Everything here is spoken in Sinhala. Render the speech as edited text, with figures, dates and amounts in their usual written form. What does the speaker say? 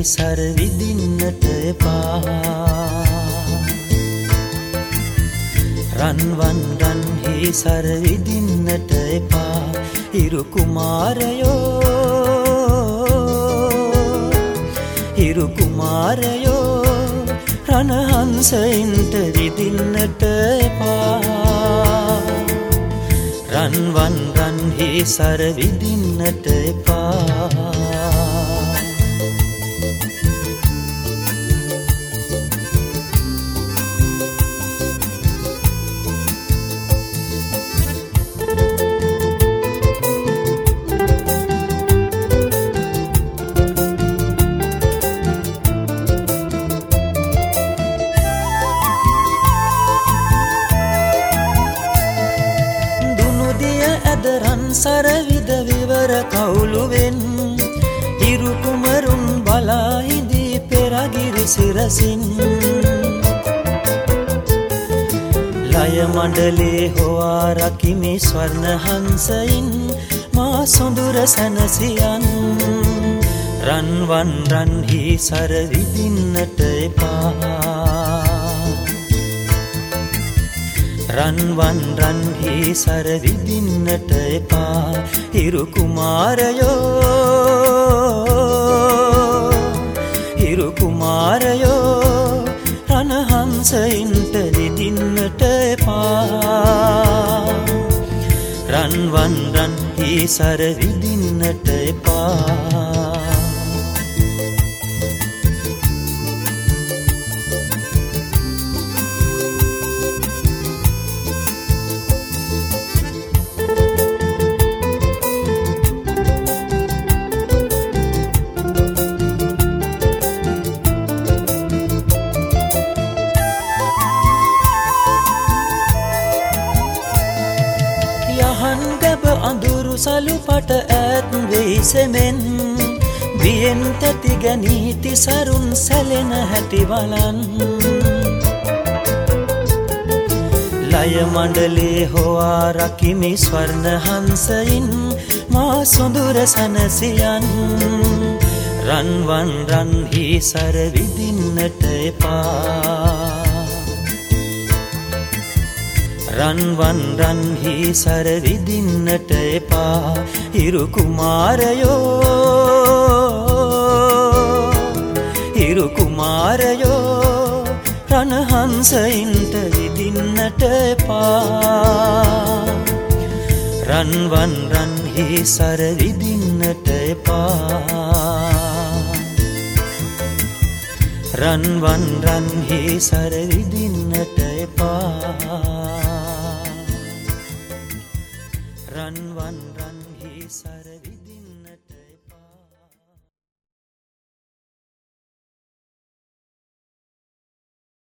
සර විදින්නට එපා රන්වන් රන්හි සර විදින්නට එපා හිරු කුමාරයෝ රණහංසයින්ට විදින්නට එපා රන්වන් රන්හි සර විදින්නට එපා රන් සර විද විවර කවුළුවෙන් හිරු කුමරුන් බලා හිඳී පෙරගිරි සිරසින් ලය මණ්ඩලේ හොවා රකිමි ස්වර්ණ හංසයින් මා සොඳුර සැනසියන් රන්වන් රන්හි සර විදින්නට එපා රන්වන් රන්හි සර විදින්නට එපා හිරු කුමාරයෝ රණහංසයින්ට විදින්නට එපා රන්වන් රන්හි සර විදින්නට එපා යහන්ගබ අඳුරු සලුපට ඈත් වෙයි සෙමෙන් බියෙන් තැති ගැනීති සරුන් සැලෙන හැටි බලන් ලය මණ්ඩලේ හොවා රකිමි ස්වර්ණ හංසයින් මා සොඳුර සැනසියන් රන්වන් රන්හි සර විදින්නට එපා රන්වන් රන්හි සර විදින්නට එපා හිරු කුමාරයෝ රණහංසයින්ට විදින්නට එපා රන්වන් රන්හි සර විදින්නට එපා රන්වන් රන්හි සර විදින්නට එපා රන්වන් රන්හි සර